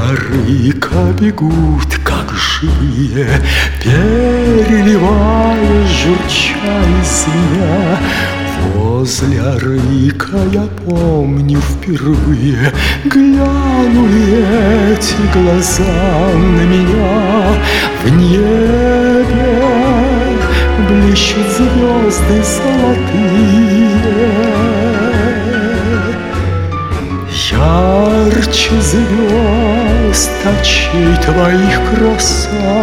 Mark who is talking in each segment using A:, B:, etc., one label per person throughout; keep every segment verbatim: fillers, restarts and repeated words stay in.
A: рыка бегут, как живые, переливаясь, журча и звеня. Возле рыка я помню впервые глянули эти глаза на меня. В небе блещут звезды золотые, ярче звезд очей твоих краса.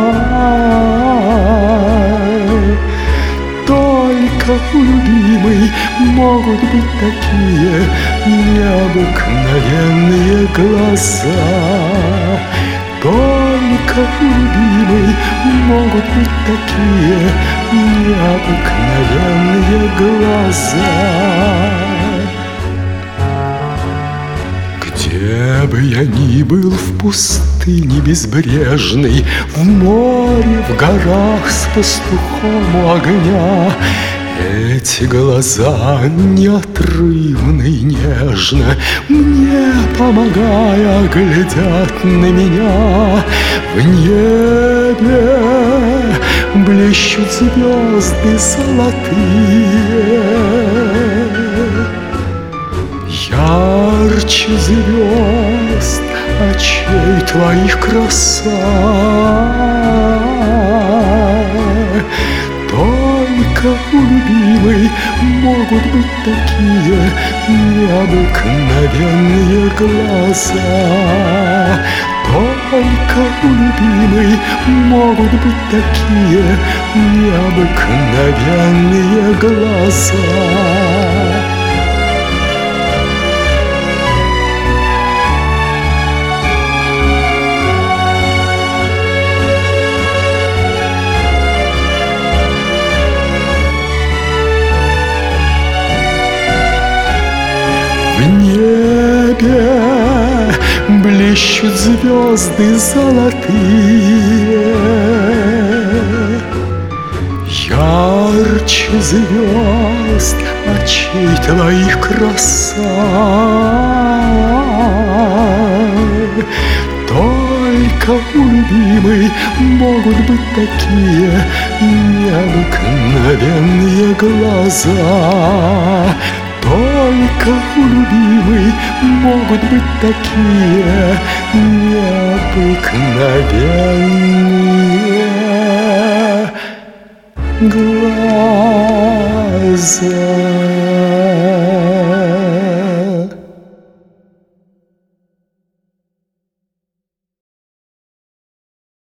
A: Только у любимой могут быть такие необыкновенные глаза. Только у любимой могут быть такие необыкновенные глаза. Где бы я ни был, в пустыне безбрежной, в море, в горах с пастухом у огня, эти глаза неотрывно и нежно, мне помогая, глядят на меня. В небе блещут звезды золотые, ярче звезд очей твоих краса. Только у любимой могут быть такие необыкновенные глаза. Только у любимой могут быть такие необыкновенные глаза. В небе блещут звезды золотые, ярче звезд очей твоих краса. Только у любимой могут быть такие необыкновенные глаза. Только у любимой могут быть такие необыкновенные глаза.